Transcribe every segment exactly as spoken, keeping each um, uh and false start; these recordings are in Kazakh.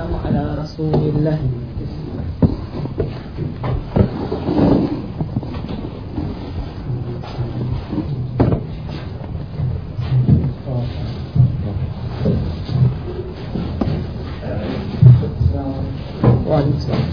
والسلام على رسول الله. وعليكم السلام.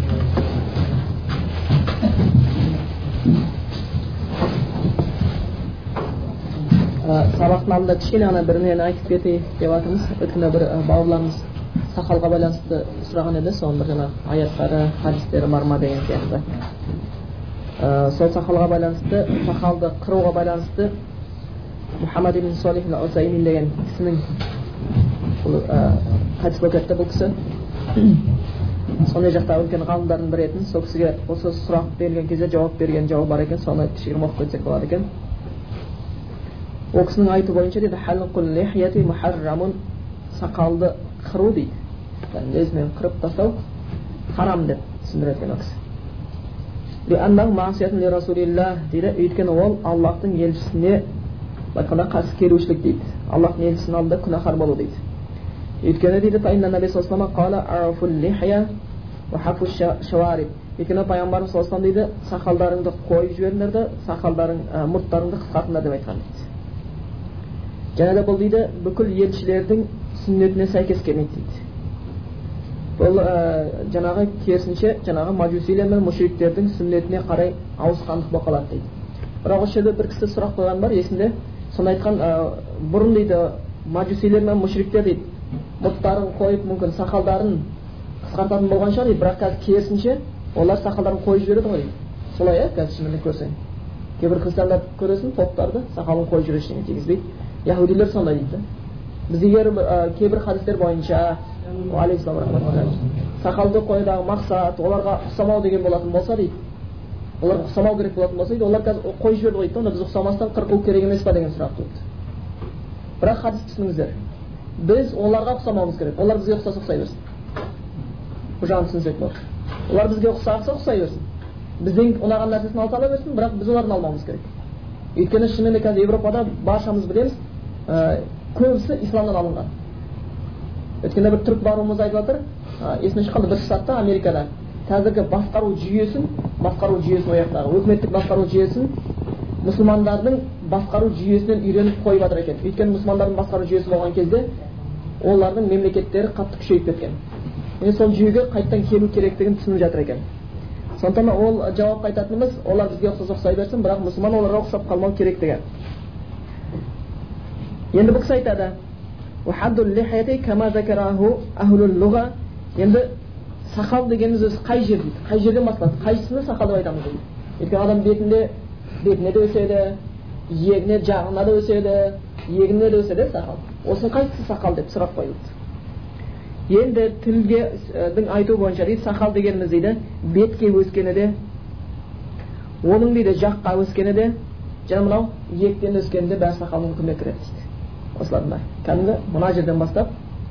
Сабақтың алдында кішкене ғана бір нәрсені айтып кетейік деп жатырмыз. Өткенде бір бауырларымыз сақалға байланысты сұраған еді, соның бір жаңағы аяттары, хадистері бар ма деген сияқты. Сол сақалға байланысты, сақалды қыруға байланысты Мұхаммад ибн Салих ал-Усаймин деген кісінің қайтыс болып кетті бұл кісі. Сондай жақта үлкен ғалымдардың бірі етін, сол кісіге осы сұрақ берілген кезде жауап берген жауап бар екен, соны кішігірім оқып кетсек болады екен. Ол кісінің айту бойынша дейді, халқул лихияти мухаррамун, сақалды қыру дейді. Яғни өзімен қырып тастау харам деп түсіндіреді ол кісі. Лианнаху маъсиятун ли расулиллах дейді, өйткені ол Аллахтың елшісіне айтқанда қарсы келушілік дейді. Аллахтың елшісінің алдында күнәһар болу дейді. Өйткені дейді, пайғамбар наби саллаллаху алейхи ва саллям қала арфул лихия ва хафу шавариб. Өйткені пайғамбарымыз саллаллаху алейхи ва саллям дейді, сақалдарыңды қойып жіберіңдер де, сақалдарың мұрттарыңды қысқартыңдар деп айтқан дейді. Және де бұл дейді, бүкіл елшілердің сүннетіне сәйкес келмейді дейді. Бұл жаңағы керісінше, жаңағы мажусилер мен мушриктердің сүннетіне қарай ауысқандық болып қалады дейді. Бірақ осы жерде бір кісі сұрақ қойған бар, есінде. Соны айтқан, бұрын дейді, мажусилер мен мушриктер дейді, мұрттарын қойып, мүмкін сақалдарын қысқартатын болған шығар дейді, бірақ қазір керісінше олар сақалдарын қойып жібереді ғой дейді. Солай ә, қазір шынымен көрсең. Кейбір христиандарды көресің, поптарды сақалын қойып жүреді, ештеңе тигізбейді. Яһудилер сондай дейді. Біз егер кейбір хадистер бойынша сақалды қоюдағы мақсат оларға ұқсамау деген болатын болса дейді, олар ұқсамау керек болатын болса дейді, олар қазір қойып жіберді ғой дейді, онда біз ұқсамастан қырқу керек емес па деген сұрақ туды. Бірақ хадис түсініңіздер, біз оларға ұқсамауымыз керек, олар бізге ұқсаса ұқсай берсін. Бұл жағын түсінсек болады. Олар бізге ұқсаса ұқсай берсін, бізден ұнаған нәрсесін алса ала берсін, бірақ біз олардан алмауымыз керек. Өйткені шынымен қазір Европада баршамыз білеміз, көбісі исламнан алынған. Өткенде бір түрік баруымыз айтып жатыр, есіме шыққанда бір штатта Америкада қазіргі басқару жүйесін, басқару жүйесін ояқтағы өкіметтік басқару жүйесін мұсылмандардың басқару жүйесінен үйреніп қойып жатыр екен. Өйткені мұсылмандардың басқару жүйесі болған кезде олардың мемлекеттері қатты күшейіп кеткен. Енді сол жүйеге қайттан келу керектігін түсініп жатыр екен. Сондықтан ол жауап айтатынымыз, олар бізге ұқсас ұқсай берсін, бірақ мұсылман оларға ұқсап қалмау керектігі. Енді бұл кісі айтады, وحد اللحية كما ذكره أهل اللغة. Енді сақал дегеніміз өзі қай жер дейді, қай жерден басталады, қайсысını сақал деп айтамыз дейді. Өйткені адам бетінде, бетіне де өседі, иегіне, жағына да өседі, иегіне де өседі сақал. Осының қайсысы сақал деп сұрақ қойылды. Енді тілдің айту бойынша дейді, сақал дегеніміз дейді, бетке өскені де, оның дейді жаққа өскені де, және мынау иектен өскені де бәрі сақалдың үкіміне кіреді дейді. Осылардың бәрі. Кәдімгі мына жерден бастап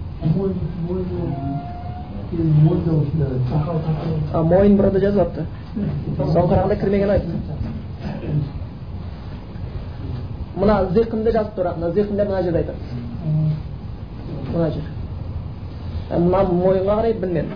мойын бұрады жазылыпты. Соны қарағанда кірмеген айтты. Мына зиқынды жазып тұр, мына зиқынды мына жерде айтады. Мына жер. Мына мойынға қарай білмедім.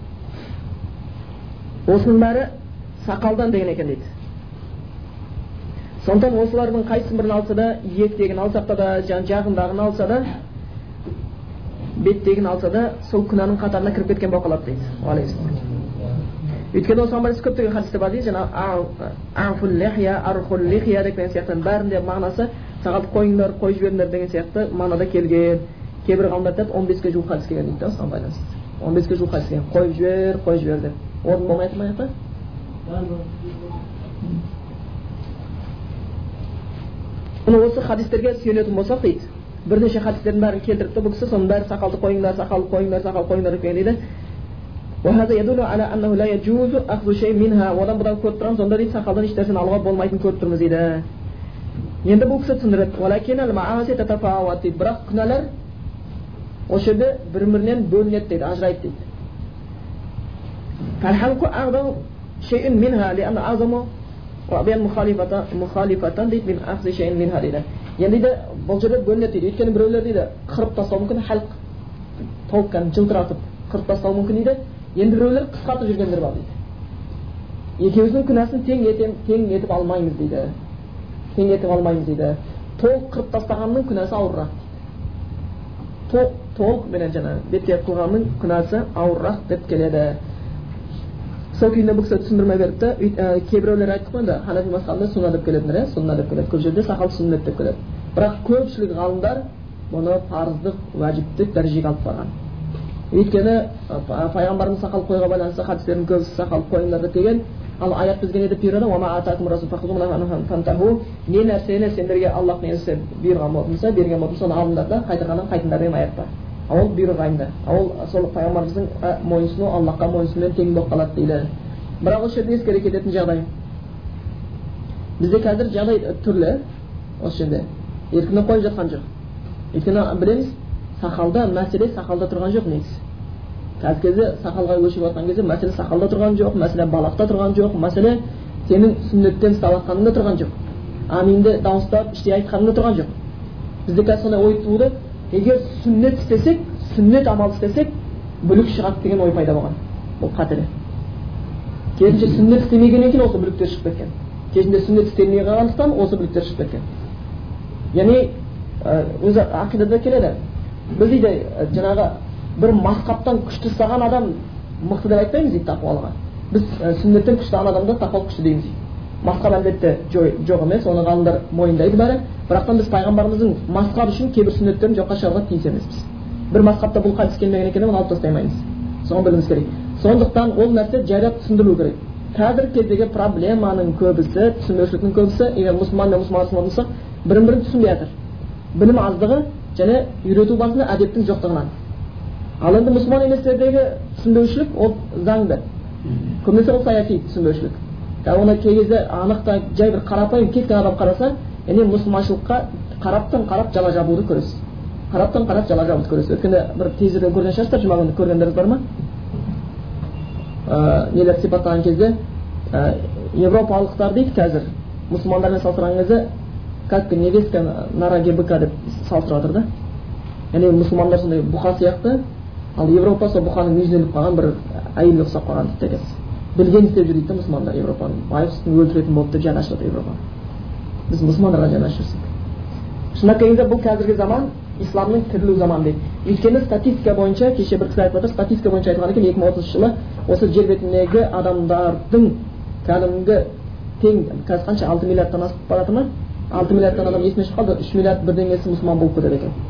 Осының бәрі сақалдан деген екен дейді. Сондықтан осылардың қайсысын бірін алса да, иектегін алсақ та, жағындағын алса да, беттегін алса да, сол күнәнің қатарына кіріп кеткен болып қалады дейді. Өйткені осыған байланысты көптеген хадистер бар дейді, жаңа арфул лихия, архул лихия деген сияқты бәрінде мағынасы сақалды қойыңдар, қойып жіберіңдер деген сияқты мағынада келген. Кейбір ғалымдар айтады, он беске жуық хадис келген дейді, осыған байланысты. он беске жуық хадис келген, қойып жібер, қойып жібер деп. Орын болмайды ма аяқта? Бұны осы хадистерге сүйенетін болсақ дейді, бірнеше хадистердің бәрін келтіріпті бұл кісі, соның бәрі сақалды қойыңдар, сақалды қойыңдар, сақалды қойыңдар деп дейді. وهذا يدل على أنه لا يجوز أخذ شيء منها. Одан бұдан көріп тұрмыз, онда дейді сақалдан еш нәрсені алуға болмайтын көріп тұрмыз дейді. Енді бұл кісі түсіндіреді, ولكن المعاصي تتفاوت дейді, бірақ күнәлар осы жерде бір-бірінен бөлінеді дейді, ажырайды дейді. فالحلق أعظم شيء منها لأن أعظم وأبين مخالفة مخالفة дейді من أخذ شيء منها дейді. Енді де бұл жерде бөлінеді дейді. Өйткені біреулер дейді қырып тастау мүмкін, халқ толыққан жылтыратып қырып тастау мүмкін дейді. Енді біреулер қысқартып жүргендер бар дейді. Екеуіміздің күнәсін тең етем, тең етіп алмаймыз дейді. Тең етіп алмаймыз дейді. Толық қырып тастағанның күнәсі ауыррақ дейді. Толық менен жана бетке қылғанның күнәсі ауыррақ деп келеді. Сол күйінде бұл кісі түсіндірме беріпті. Кейбіреулер айттық қой енді Ханафи мазхабында сунна деп келетіндер, сунна деп келеді. Көп жерде сақал сүннет деп келеді. Бірақ көпшілік ғалымдар бұны парыздық, уәжіптік дәрежеге алып барған. Өйткені пайғамбарымыз сақал қойға байланысты хадистердің көбісі сақал қойыңдар деген. Ал аят бізге не деп бұйырады? "Уама атакум расул фахузу ва наху фантаху". Не нәрсені сендерге Аллах несі бұйырған болса, берген болса, соны алыңдар да қайтарғаннан қайтыңдар деген аят бар. Ол бұйырғанды. Ол сол пайғамбарымыздың мойынсыну Аллахқа мойынсынумен тең болып қалады дейді. Бірақ осы жерде ескере кететін жағдай. Бізде қазір жағдай түрлі. Осы жерде еркінен қойып жатқан жоқ. Өйткені білеміз, сақалда мәселе сақалда тұрған жоқ негізі. Қазір кезде сақалға өшіп жатқан кезде мәселе сақалда тұрған жоқ, мәселе балақта тұрған жоқ, мәселе сенің сүннеттен ұстап жатқаныңда тұрған жоқ. Аминді дауыстап іштей айтқаныңда тұрған жоқ. Бізде қазір сондай ой туды. Егер сүннет істесек, сүннет амал істесек, бүлік шығады деген ой пайда болған. Бұл қателер. Керісінше сүннет істемегеннен кейін осы бүліктер шығып кеткен. Кезінде сүннет істемей қалғандықтан осы бүліктер шығып кеткен. Яғни өзі ақидада келеді. Біз дейді жаңағы бір масқаптан күшті ұстаған адам мықты деп айтпаймыз дейді тақуалыға. Біз сүннеттен күшті адамды тақуалық күшті дейміз дейді. Масқап әлбетте жоқ емес, оны ғалымдар мойындайды бәрі. Бірақтан біз пайғамбарымыздың масқап үшін кейбір сүннеттерін жоққа шығаруға тиіс емеспіз. Бір масқапта бұл хадис келмеген екен, оны алып тастаймаймыз. Соны білуіміз керек. Сондықтан ол нәрсе жарият түсіндірілу керек. Қазіргі кездегі проблеманың көбісі, түсінбеушіліктің көбісі, егер мұсылман мен мұсылман болса, бірін-бірін түсінбей жатыр. Білім аздығы және үйрету барысында әдептің жоқтығынан. Ал енді мұсылман еместердегі түсінбеушілік ол заңды. Көбінесе ол саяси түсінбеушілік. Оны кей кезде анықта жай бір қарапайым кеткен адам қараса, яғни мұсылманшылыққа қараптан қарап жала жабуды көресіз. Қараптан қарап жала жабуды көресіз. Өйткені бір тезірден көрген шығарсыздар, жұма күні көргендеріңіз бар ма? Нелер сипаттаған кезде европалықтар дейді қазір мұсылмандармен салыстырған кезде как невестка на роге быка деп салыстырып жатыр да. Яғни мұсылмандар сондай бұқа сияқты, ал Европа сол бұқаның мүйізіне іліп қалған бір әйелге ұқсап қалған дейді екенсіз. Білген істеп жүр дейді мұсылмандар Европаны. Байғұстың өлтіретін болып деп жан ашып жатыр Европа. Біз мұсылмандарға жан ашып жүрсек. Шынында келгенде бұл қазіргі заман исламның тірілу заманы дейді. Өйткені статистика бойынша, кеше бір кісі айтып жатыр, статистика бойынша айтылған екен, екі мың отызыншы жылы осы жер бетіндегі адамдардың кәдімгі тең қазір қанша алты миллиардтан асып барады ма? алты миллиардтан адам есіне шығып қалды, үш миллиард бірдеңесі мұсылман болып кетеді екен.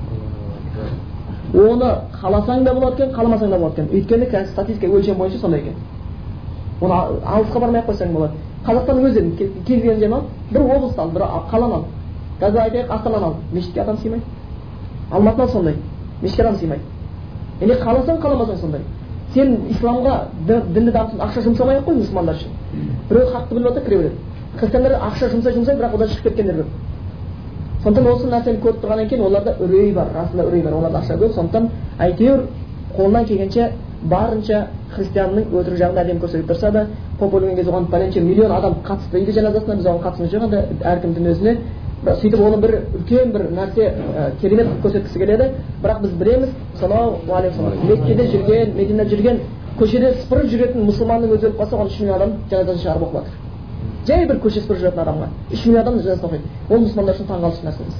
Оны қаласаң да болады екен, қаламасаң да болады екен. Өйткені қазір статистика өлшем бойынша сондай екен. Оны алысқа бармай қойсаң болады. Қазақстанның өзі кез келген жерін ал, бір облысты ал, бір қаланы ал. Қазір айтайық Астананы ал, мешітке адам сыймайды. Алматыдан сондай, мешітке адам сыймайды. Яғни қаласаң, қаламасаң сондай. Сен исламға дінді дамытып ақша жұмсамай-ақ қой мұсылмандар үшін. Біреу хақты біліп отыр, кіре береді. Христиандар ақша жұмсай жұмсай, бірақ одан шығып кеткендер көп. Сондықтан осы нәрсені көріп тұрғаннан кейін оларда үрей бар, расында үрей бар, оларда ақша көп. Сондықтан әйтеуір қолынан келгенше барынша христианның өтірік жағын әдемі көрсетіп тұрса да, поп өлген кезде оған пәленше миллион адам қатысты дейді жаназасына, біз оған қатысымыз жоқ, енді әркімдің өзіне. Сөйтіп оны бір үлкен бір нәрсе керемет қылып көрсеткісі келеді. Бірақ біз білеміз, саллаллаху алейхи ва саллям, Меккеде жүрген, Мединада жүрген, көшеде сыпырып жүретін мұсылманның өзі өліп қалса, оған үш миллион адам жаназасын шығарып оқып жатыр. Жай бір көше сыпырып жүретін адамға үш миллион адам жаназасын оқиды. Ол мұсылмандар үшін таңғалыш нәрсе.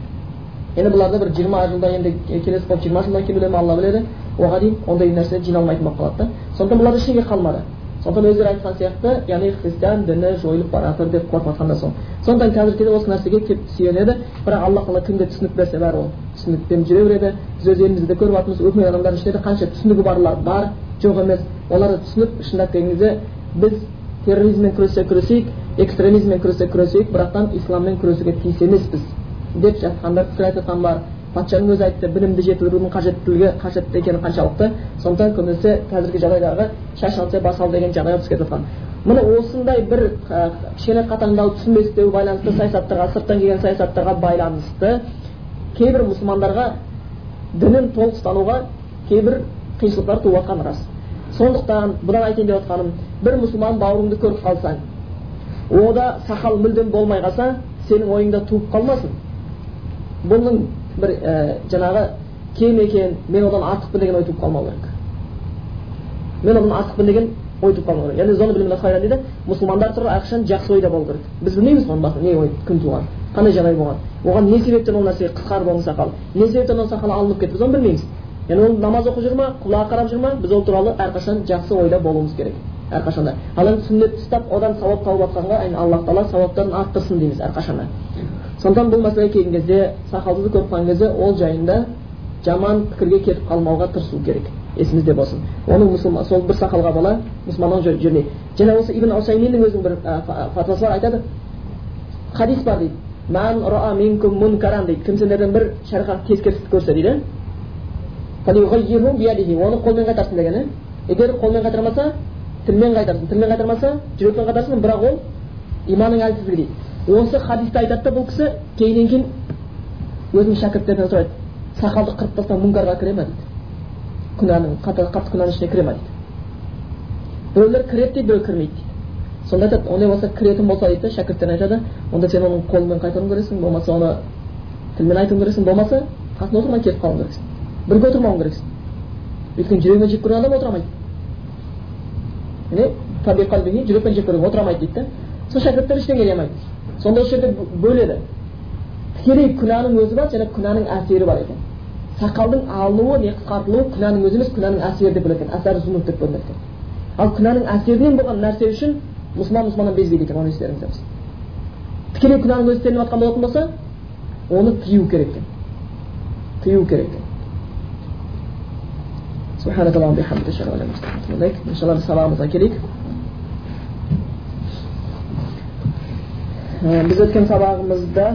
Енді бұларды бір жиырма жылда енді келесі болып жиырма жылдан кейін өле ме, Алла біледі. Оған дейін ондай нәрсе жиналмайтын болып қалады да. Сондықтан бұлар ештеңе қалмады. Сондықтан өздері айтқан сияқты, яғни христиан діні жойылып бара жатыр деп қорқып жатқанда сол. Сондықтан қазіргі кезде осы нәрсеге келіп сүйенеді. Бірақ Алла Тағала кімге түсінік берсе бәрі ол түсінікпен жүре береді. Біз өз елімізде көріп жатырмыз, өкімет адамдардың ішінде қанша түсінігі барлар бар, жоқ емес. Оларды түсініп, шындап келген кезде біз терроризммен күресе күресейік, экстремизммен күресе күресейік, бірақтан исламмен күресуге тиіс емеспіз деп жатқандар пікір айтқан бар. Патшаның өзі айтты, білімді жетілдірудің қажеттілігі қажетті екені қаншалықты. Сондықтан көбінесе қазіргі жағдайдағы шаш алса бас ал деген жағдайға түсіп кетіп жатқан. Міне осындай бір кішкене қатаңдау түсінбестеу байланысты саясаттарға, сырттан келген саясаттарға байланысты кейбір мұсылмандарға дінін толық ұстануға кейбір қиыншылықтар туып жатқаны рас. Сондықтан бұдан айтайын деп жатқаным, бір мұсылман бауырыңды көріп қалсаң, ода сақал мүлдем болмай қалса, сенің ойыңда туып қалмасын. Бұның бір ә, жаңағы кем екен, мен одан артықпын деген ой туып қалмау керек. мен одан артықпын деген ой туып қалмау керек. Яғни зоны білімін асқайран дейді, мұсылмандар туралы әрқашан жақсы ойда болу керек. Біз білмейміз оның басында не ой күн туған, қандай жағдай болған, оған не себептен ол нәрсе қысқарып оның сақалы, не себептен ол сақалы алынып кетті, біз оны білмейміз. Яғни ол намаз оқып жүр ма, құлағы қарап жүр ма, біз ол туралы әрқашан жақсы ойда болуымыз керек. Әрқашанда. Ал енді сүннетті ұстап, одан сауап тауып жатқанға, әйін Аллах Тағала сауаптарын арттырсын дейміз әрқашанда. Сондықтан бұл мәселеге келген кезде, сақалсызды көріп қалған кезде, ол жайында жаман пікірге кетіп қалмауға тырысу керек. Есімізде болсын. Оның мұсылман, сол бір сақалға бала мұсылманның жүріне. Және осы Ибн Усайминнің өзінің бір фатвасы бар, айтады. Хадис бар дейді. Ман ра'a минкум мункаран дейді. Кім сендерден бір шариғат тескерістік көрсе дейді. Фалюғаййирху биядихи. Оны қолмен қайтарсын дегені. Егер қолмен қайтармаса, тілмен қайтарсын. Тілмен қайтармаса, жүрекпен қайтарсын, бірақ ол иманның әлсіздігі дейді. Осы хадисті айтады да бұл кісі кейіннен кейін өзінің шәкірттерінен сұрайды. Сақалды қырып тастау мұнкарға кіре ме дейді. Күнәнің, қатты күнәнің ішіне кіре ме дейді. Біреулер кіреді дейді, біреу кірмейді дейді. Сонда айтады, ондай болса кіретін болса дейді, шәкірттерін айтады, онда сен оның қолымен қайтаруың керексің, болмаса оны тілмен айтуың керексің, болмаса қасына отырмай кетіп қалуың керексің. Бірге отырмауың керексің. Өйткені жүрегімен жек көрген адам отыра алмайды. Яғни таби қалбиhi жүрекпен жек көрген отыра алмайды дейді. Сол шәкірттер ештеңе дей алмайды. Сонда осы жерде бөледі. Тікелей күнәнің өзі бар, және күнәнің әсері бар екен. Сақалдың алынуы не қысқартылуы күнәнің өзі емес, күнәнің әсері деп бөледі екен. Әсәрі зұнуб деп бөлінеді екен. Ал күнәнің әсерінен болған нәрсе үшін мұсылман мұсылманнан безбейді екен, оны естеріңізде. Тікелей күнәнің өзі істелініп жатқан болатын болса, оны тыю керек екен. Тыю керек екен. Субханакаллаху ва бихамдика, ашһаду ан ла илаха илля анта, иншалла біз сабағымызға келейік. Біз өткен сабағымызда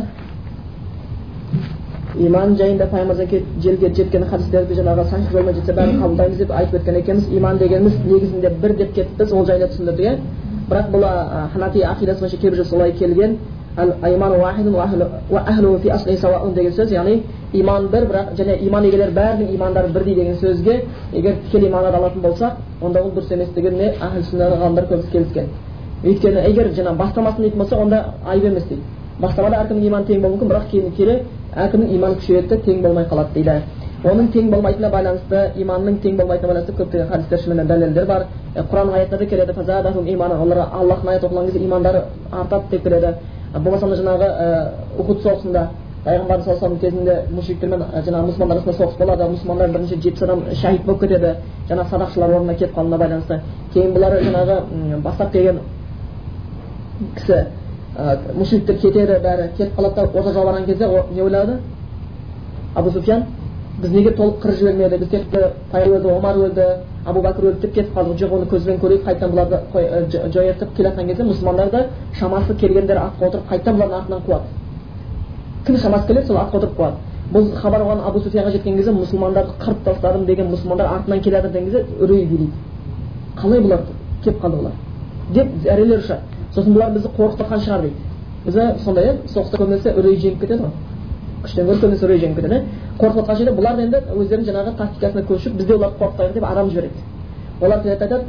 иман жайында пайғамбарымыз желге жеткен хадистерді жаңағы сахих жолмен жетсе бәрін қабылдаймыз деп айтып өткен екенбіз. Иман дегеніміз негізінде бір деп кетіппіз, ол жайлы түсіндірдік. Бірақ бұл ханафи ақидасы бойынша кейбір солай келген. Ал-иману вахидун ва ахлуһу фи аслихи сауаун деген сөз, яғни иман бір, бірақ және иман егелер бәрінің имандары бірдей деген сөзге егер тікелей мағынада алатын болсақ, онда ол дұрыс емес дегеніне ахл сүннат ғалымдар көбісі келіскен. Өйткені егер жаңа бастамасын дейтін болса, онда айып емес дейді. Бастамада әркімнің иманы тең болуы мүмкін, бірақ кейін келе әркімнің иманы күшейеді, тең болмай қалады дейді. Оның тең болмайтынына байланысты, иманның тең болмайтынына байланысты көптеген хадистер шынымен дәлелдер бар. Құран аяттарда келеді, фазадахум имана, оларға Аллахтың аяты оқылған кезде имандары артады деп келеді. Болмаса жаңағы Ухуд соғысында пайғамбар саллаллаху алейхи кезінде мушриктермен жаңағы мұсылмандар арасында соғыс болады, мұсылмандар бірінші жетпіс адам шахид болып кетеді, жаңағы садақшылар орнына кетіп қалуына байланысты. Кейін бұлар жаңағы бастап келген кісі мушриктер кетеді, бәрі кетіп қалады да оза жалбарған кезде не ойлады? Абу Суфьян, біз неге толық қырып жібермеді, біз тек пайғамбар өлді, Омар өлді, Абу Бәкір өлді деп кетіп қалдық. Жоқ, оны көзбен көрейік, қайтадан бұларды жоятып келатқан кезде мұсылмандар да шамасы келгендер атқа отырып қайтадан бұлардың артынан қуады. Кім шамасы келеді, сол атқа отырып қуады. Бұл хабар оған Абу Суфьянға жеткен кезде мұсылмандарды қырып тастадым деген мұсылмандар артынан келе жатыр деген кезде үрей билейді. Қалай бұлар келіп қалды бұлар деп зәрелер ұшады. Сосын бұлар бізді қорқытқан шығар дейді. Бізді сондай соғыста көбінесе үрей жеңіп кетеді ғой. Күштен гөрі көбінесе үрей жеңіп кетеді. Қорқытқан жерде бұлар енді өздерінің жаңағы тактикасына көшіп бізде оларды қорқытайық деп адам жібереді. Олар айтады,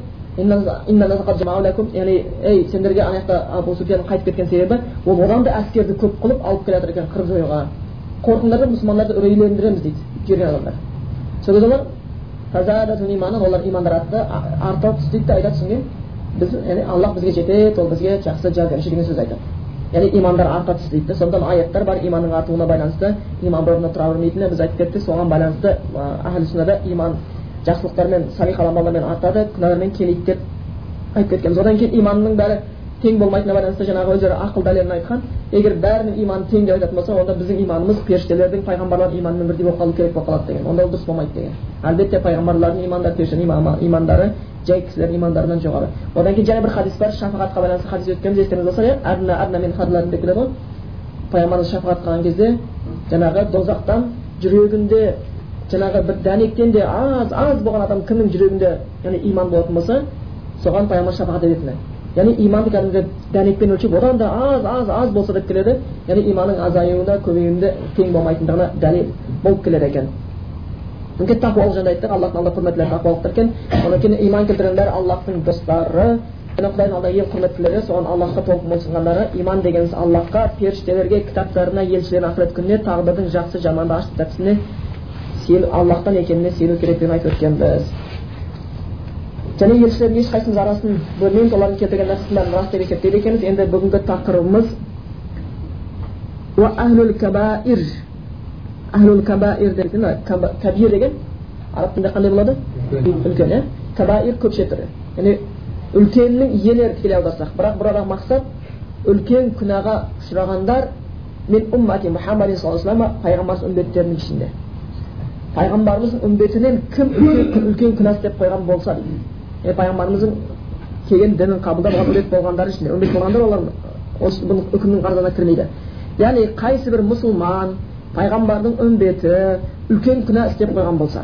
яғни ей сендерге ана жақта Абу Суфьян қайтып кеткен себебі ол одан да әскерді көп қылып алып келе жатыр екен, қырып жоюға. Қорқыңдар да мұсылмандарды үрейлендіреміз дейді жүрген адамдар. Сол кезде олар тазадатун иманан, олар имандар атты арта түсті дейді, айтады түсінген. Біз, яғни Аллах бізге жетеді, ол бізге жақсы жар беруші деген сөз айтады. Яғни имандар арта түсті дейді. Сондықтан аяттар бар иманның артуына байланысты, иман бір орнында тұра бермейтініне біз айтып кеттік. Соған байланысты ахл сүннада иман жақсылықтармен, салих амалдармен артады, күнәлармен кемиді деп айтып кеткенбіз. Одан кейін иманның бәрі тең болмайтынына байланысты жаңағы өздері ақыл дәлелін айтқан. Егер бәрінің иманы тең деп айтатын болса, онда біздің иманымыз періштелердің, пайғамбарлардың иманымен бірдей болып қалу керек болып қалады деген. Онда ол дұрыс болмайды деген. Әлбетте пайғамбарлардың имандары, періштелердің имандары жай кісілердің имандарынан жоғары. Одан кейін және бір хадис бар, шафағатқа байланысты хадис өткенбіз, естеріңізде болса, иә, адна адна мен хадларын деп келеді ғой. Пайғамбарымыз шафағат қылған кезде жаңағы дозақтан жүрегінде жаңағы бір дәнектен де аз аз болған адам кімнің жүрегінде яғни иман болатын болса, соған пайғамбар шафағат ететіні. Яғни иманды кәдімгі дәнекпен өлшеп, одан да аз аз аз болса деп келеді. Яғни иманның азаюында, көбеюінде тең болмайтындығына дәлел болып келеді екен. Мүмкін тақуалық жөнінде айттық, Аллахтың алда құрметтілер тақуалықтар екен. Одан кейін иман келтіргендер Аллахтың достары, және Құдайдың алда ең құрметтілері, соған Аллахқа толық мойынсұнғандары. Иман дегеніміз Аллахқа, періштелерге, кітаптарына, елшілеріне, ақырет күніне, тағдырдың жақсы жаманды ашып тәпсіне Аллахтан екеніне сену керектігін айтып өткенбіз. және елшілердің ешқайсымыз арасын бөлмейміз, олардың келтірген нәрсесінің бәрін рас деп есептейді екенбіз. Енді бүгінгі тақырыбымыз уа ахлул кабаир. Ахлул кабаир деген кабир деген араб тілінде қандай болады? Үлкен, иә? Кабаир көпше түрі. Яғни үлкеннің иелері тікелей аударсақ, бірақ бұрадағы мақсат үлкен күнәға ұшырағандар мен уммати Мұхаммад саллаллаху алейхи ва саллям пайғамбарымыз үмбеттерінің ішінде. Пайғамбарымыздың үмбетінен кім үлкен, үлкен күнә істеп қойған болса дейді. Е, пайғамбарымыздың келген дінін қабылдап үмбет болғандар ішінде, үмбет болғандар олар осы бұл үкімнің қарызына кірмейді. Яғни қайсы бір мұсылман пайғамбардың үмбеті үлкен күнә істеп қойған болса,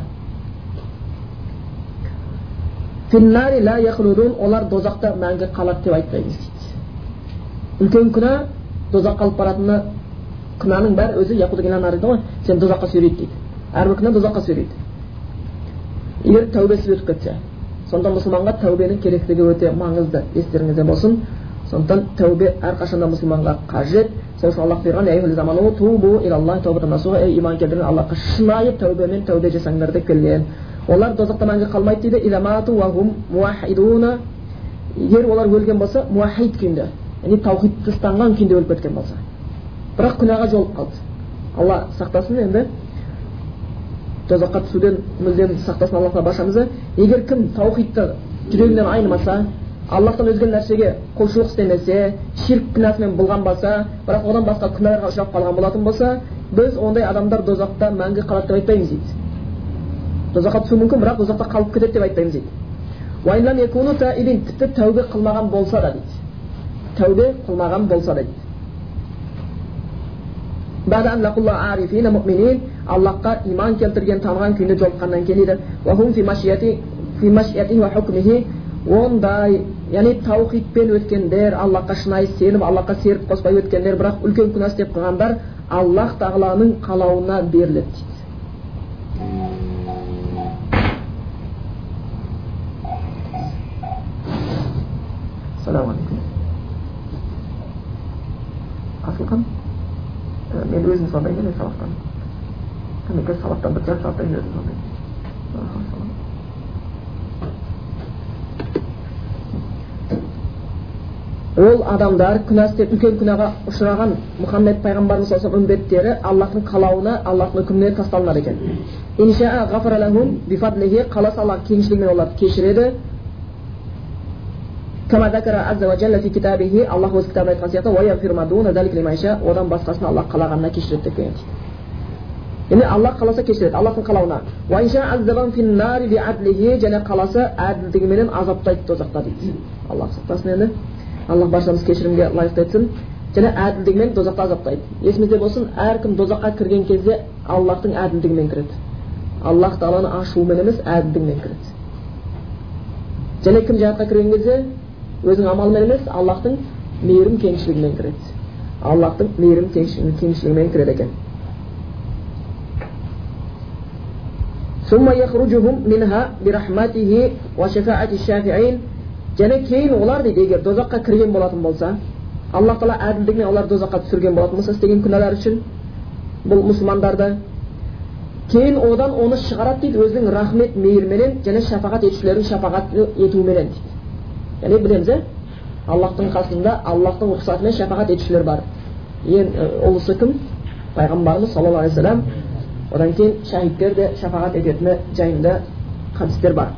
финнари ла яхлудун, олар дозақта мәңгі қалады деп айтпаймыз дейді. Үлкен күнә дозаққа қалып баратыны, күнәнің бәрі өзі яқуды генан арыды ғой, сен дозаққа сүйрейді дейді. Әрбір күнә дозаққа сүйрейді. Егер тәубесі өтіп кетсе, сонда мұсылманға тәубенің керектігі өте маңызды, естеріңізде болсын. Сондықтан тәубе әрқашанда мұсылманға қажет. Сол үшін Аллах бұйырған: "Әйюхал заману тубу илаллахи тәубатан насуха", ей иман келтірген, Аллахқа шынайы тәубемен тәубе жасаңдар деп келген. Олар дозақта мәңгі қалмайды дейді. Иламату ва хум муахидуна, егер олар өлген болса, муахид күйінде, яғни таухидты ұстанған күйінде өліп кеткен болса, бірақ күнәға жолып қалды. Алла сақтасын, енді дозаққа түсуден мүлдем сақтасын Аллахқа баршамызды. Егер кім таухидты жүрегінен айнымаса, Аллахтан өзге нәрсеге құлшылық істемесе, ширк күнәсімен болған болса, бірақ одан басқа күнәларға ұшырап қалған болатын болса, біз ондай адамдар дозақта мәңгі қалады деп айтпаймыз дейді. Дозаққа түсу мүмкін, бірақ дозақта қалып кетеді деп айтпаймыз дейді. Ва ин лам якуну таибин, тіпті тәубе қылмаған болса да дейді. Тәубе қылмаған болса да дейді. Бәда ан лақулла арифина муъминин, Аллахқа иман келтірген, таныған күйінде жолыққаннан кейін дейді. Ва хум фи машияти фи машияти ва хукмихи, ондай, яғни таухидпен өткендер, Аллахқа шынайы сеніп, Аллахқа серік қоспай өткендер, бірақ үлкен күнә істеп қылғандар Аллах тағаланың қалауына беріледі дейді. Ассаламу алейкум. Асылхан, мен өзім сондай келе сабақтан. Кімеке сабақтан бір жарты сағаттан өзім сондай. Ол адамдар күнә істеп үлкен күнәға ұшыраған Мұхаммед пайғамбарымыз саллаллаху алейхи ва саллям үмбеттері Аллахтың қалауына, Аллахтың үкіміне тасталынады екен. Иншаа ғафара лахум бифадлихи, қаласа Аллах кеңшілігімен оларды кешіреді. Кама закара азза ва джалла фи китабихи, Аллах өз кітабында айтқан сияқты, ва яғфиру ма дуна залика лиман яша, одан басқасын Аллах қалағанына кешіреді деп келген. Яғни Аллах қаласа кешіреді, Аллахтың қалауына. Ва иншаа аззабан фин нари би адлихи, және қаласа әділдігіменен азаптайды дозақта дейді. Аллах сақтасын енді. Аллах баршамыз кешірімге лайықты етсін. Және әділдігімен дозақта азаптайды. Есімізде болсын, әркім дозаққа кірген кезде Аллахтың әділдігімен кіреді. Аллах тағаланы ашуымен емес, әділдігімен кіреді. Және кім жәннатқа кірген кезде өзің амалымен емес, Аллахтың мейірім кеңшілігімен кіреді. Аллахтың мейірім кеңшілігімен кіреді екен. Сумма яхруджухум минха бирахматихи ва шафаати шафиин, және кейін олар дейді, егер дозаққа кірген болатын болса, Аллах тағала әділдігімен олар дозаққа түсірген болатын болса, істеген күнәлар үшін бұл мұсылмандарды, кейін одан оны шығарады дейді, өзінің рахмет мейірменен және шафағат етушілердің шафағат етуіменен дейді. Яғни білеміз, Аллахтың қасында Аллахтың рұқсатымен шафағат етушілер бар. Ең ұлысы кім? Пайғамбарымыз саллаллаху алейхи ва саллям. Одан кейін шахидтер де шафағат ететіні жайында хадистер бар.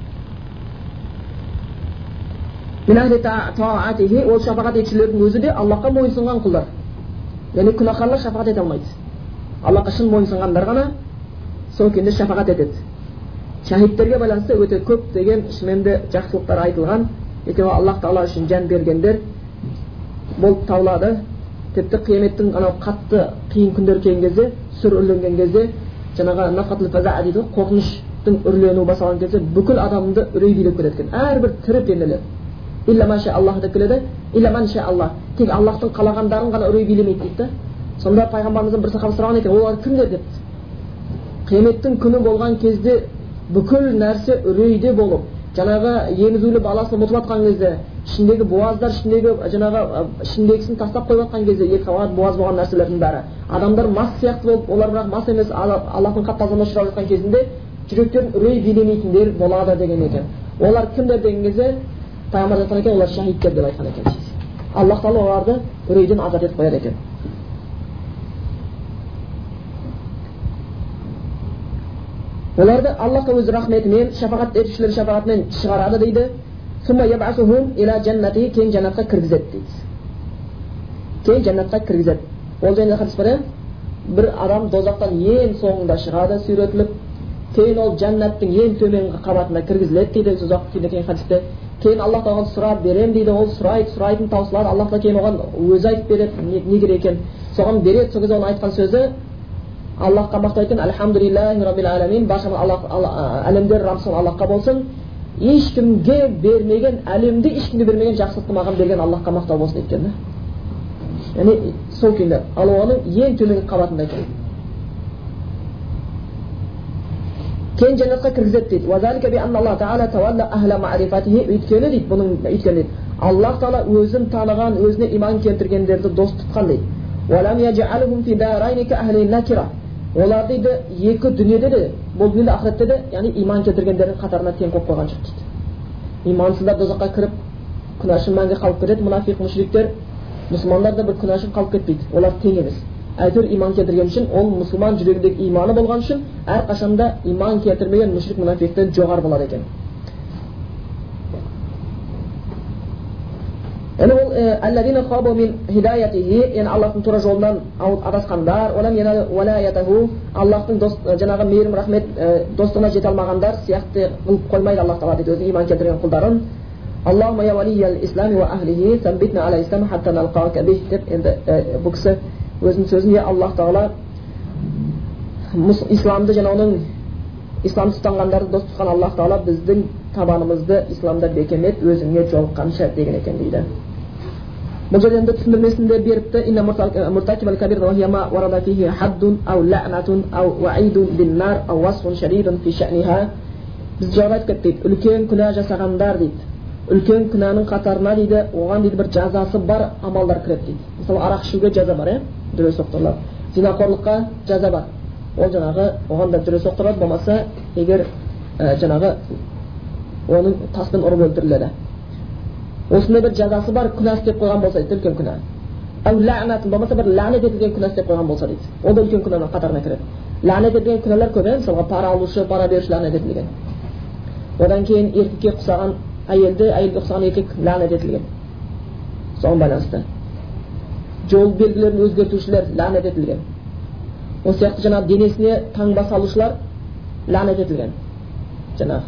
Min ahli ta'atihi, ол шафағат етушілердің өзі де Аллахқа мойынсынған құлдар. Яғни күнәһарлар шафағат ете алмайды. Аллахқа шын мойынсынғандар ғана сол күйінде шафағат етеді. Шахидтерге байланысты өте көп деген шынымен жақсылықтар айтылған. Екеуі Аллах тағала үшін жан бергендер болып табылады. Тіпті қияметтің анау қатты қиын күндер келген кезде, сүр үрленген кезде, жаңағы нафқатлы фаза дейді, қорқыныштың үрленуі басталған кезде бүкіл адамды үрей билеп келеді екен. Әрбір тірі пенделер. Илля маша Аллах деп келеді. Илля манша Аллах. Тек Аллахтың қалағандарын ғана үрей билемейді дейді. Сонда пайғамбарымыздан бір сахаба сұраған екен, олар кімдер деп. Қияметтің күні болған кезде бүкіл нәрсе үрейде болып, жаңағы емізулі баласын ұмытып жатқан кезде, ішіндегі буаздар, ішіндегі жаңағы ішіндегісін тастап қойып жатқан кезде, ет қабат буаз болған нәрселердің бәрі, адамдар мас сияқты болып, олар бірақ мас емес, Аллахтың қатты азабына ұшырап жатқан кезінде жүректерін үрей билемейтіндер болады деген екен. Олар кімдер деген кезде пайғамбар айтқан екен, олар шахидтер деп айтқан екен. Аллах тағала оларды үрейден азат етіп қояды екен. Оларды Аллахқа өз рахметімен, шафағат етушілер шафағатымен шығарады дейді. Сумма ябасухум иля джаннати, кейін жәннатқа кіргізеді дейді. Кейін жәннатқа кіргізеді. Ол жайында хадис бар. Bir адам дозақтан ең соңында шығады, сүйретіліп, кейін ол жәннаттың ең төменгі қабатына кіргізіледі дейді. Ұзақ кейін хадисте. Кейін Аллах оған сұрап берем дейді. Ол сұрайды, сұрайтын таусылады. Аллах та кейін оған өзі айтып береді, не керек екен. Соған береді. Сол кезде оның айтқан сөзі Аллахқа мақтайтын, альхамдулиллахи раббил аламин, барша әлемдер Раббысы Аллахқа болсын. Ешкімге бермеген, әлемде ешкімге бермеген жақсылықты маған берген Аллахқа мақтау болсын екен. Яғни сол күйінде ал оның ең төменгі қабатында екен. Кейін жәннатқа кіргізеді дейді. Уазалика би анна Аллах тағала тавалла ахла ма'рифатихи, өйткені дейді, бұның өйткені дейді. Аллах тағала өзін таныған, өзіне иман келтіргендерді дос тұтқан дейді. Уалам яджалухум фи дарайни ка ахли накира. Олар дейді екі дүниеде де, бұл дүниеде ақыретте де, яғни иман келтіргендердің қатарына тең қойып қойған жоқ дейді. Имансыздар дозаққа кіріп күнәшін мәңгі қалып кетеді. Мұнафиқ мүшриктер, мұсылмандар да бір күнәшін қалып кетпейді. Олар тең емес. Әйтеуір иман келтірген үшін, ол мұсылман жүрегіндегі иманы болған үшін, әрқашанда иман келтірмеген мүшрик мұнафиқтен жоғары болады екен. Yani ol ellezine khabu min hidayetihi, yani Allah'ın tuра жолынан адасқандар, олам yana валаятаху, Allah'ın dost жаңағы мейірім рахмет достығына жете алмағандар сияқты қылып қоймайды Аллах Тағала дейді өзінің иман келтірген құлдарын. Аллахумма я валиyyal ислами ва ахлихи самбитна аля ислам хатта налқака бих деп енді бұл кісі өзінің сөзінде Аллах Тағала исламды және оның ислам тұтанғандарды дос тұтқан Аллах Тағала біздің табанымызды исламда бекемет өзіңе жолыққанша деген екен дейді. Бұл жерде енді түсіндірмесінде беріпті инна муртакибал кабир ва хияма варада фихи хаддун ау лa'натун ау ваидун бин нар ау васфун шадидун фи ша'ниха. Біз жауап айтып кеттік. Үлкен күнә жасағандар дейді. Үлкен күнәнің қатарына дейді, оған дейді бір жазасы бар амалдар кіреді дейді. Мысалы арақ ішуге жаза бар, е? Дүре соқтырылады. Зинақорлыққа жаза бар. Ол жаңағы оған да дүре соқтырылады, болмаса егер жаңағы оның таспен ұрып өлтіріледі. Осындай бір жазасы бар күнә істеп қойған болса дейді, үлкен күнә. Ау ләнатын, болмаса бір ләнет етілген күнә істеп қойған болса дейді. Ол да үлкен күнәнің қатарына кіреді. Ләнет етілген күнәлар көп, мысалға пара алушы, пара беруші ләнет етілген. Одан кейін еркекке ұқсаған әйелді, әйелге ұқсаған еркек ләнет етілген. Соған байланысты. Жол белгілерін өзгертушілер ләнет етілген. Ол сияқты жаңағы денесіне таңба салушылар ләнет етілген. Жаңағы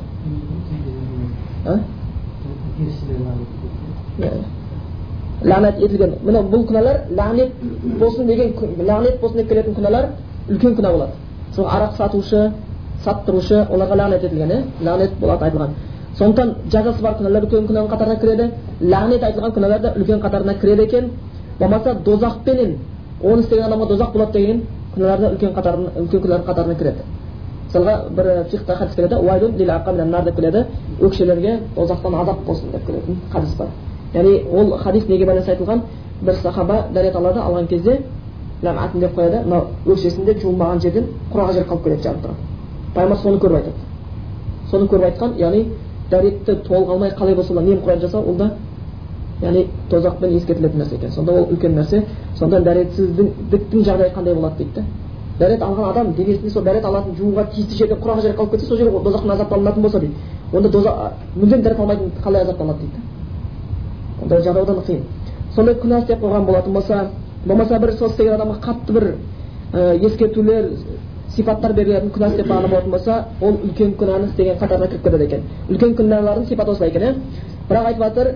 ләнет етілген. Мына бұл күнәлар ләнет болсын деген, ләнет болсын деп келетін күнәлар үлкен күнә болады. Сол арақ сатушы, саттырушы, оларға ләнет етілген, е? Ләнет болады айтылған. Сондықтан жазасы бар күнәлар үлкен күнәнің қатарына кіреді, ләнет айтылған күнәлар да үлкен қатарына кіреді екен. Болмаса дозақпенен оны істеген адамға дозақ болады деген күнәлар да үлкен қатарына, үлкен күнәлардың қатарына кіреді. Мысалға бір фиқта хадис келеді, уайдун лил ақа минан нар деп келеді, өкшелерге дозақтан азап болсын деп келетін хадис бар. Яғни ол хадис неге байланысты айтылған? Бір сахаба дәрет алады, алған кезде ләмәтін деп қояды, мынау өкшесінде жуылмаған жерден құрағы жер қалып келеді жанып тұрған. Пайғамбар соны көріп айтады. Соны көріп айтқан, яғни дәретті толық алмай қалай болса да немқұрайды жасау, ол да яғни тозақпен ескертілетін нәрсе екен. Сонда ол үлкен нәрсе. Сонда дәретсіздіктің жағдайы қандай болады дейді. Дәрет алған адам денесінде сол дәрет алатын жууға тиісті жерде құрағы жер қалып кетсе, сол жерде дозақтан азапталынатын болса дейді. Онда дозақ мүлдем дәрет алмайтын қалай азапталады дейді. Онда жағдай одан қиын. Сондай күнә істеп қойған болатын болса, болмаса бір сол істеген адамға қатты бір ескертулер, сипаттар берілетін күнә істеп қойған болатын болса, ол үлкен күнәні істеген қатарына кіріп кетеді екен. Үлкен күнәлардың сипаты осылай екен, е? Бірақ айтып жатыр,